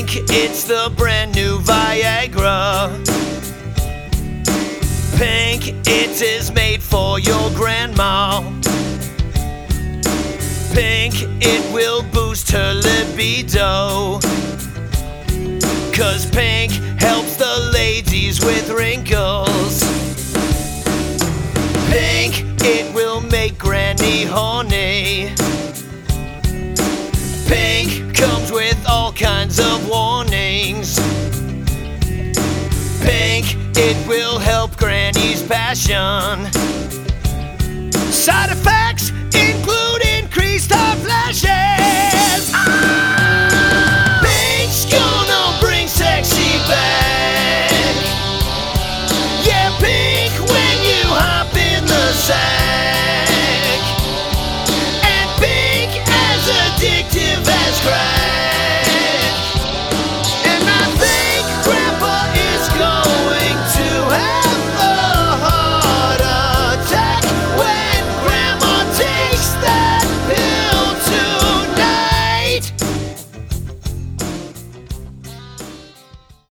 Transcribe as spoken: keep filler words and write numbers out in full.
Pink, it's the brand new Viagra. Pink, it is made for your grandma. Pink, it will boost her libido. Cause pink helps the ladies with wrinkles. Pink, it will make granny horny. Pink comes with all kinds of warnings. Pink, it will help granny's passion. Side effects.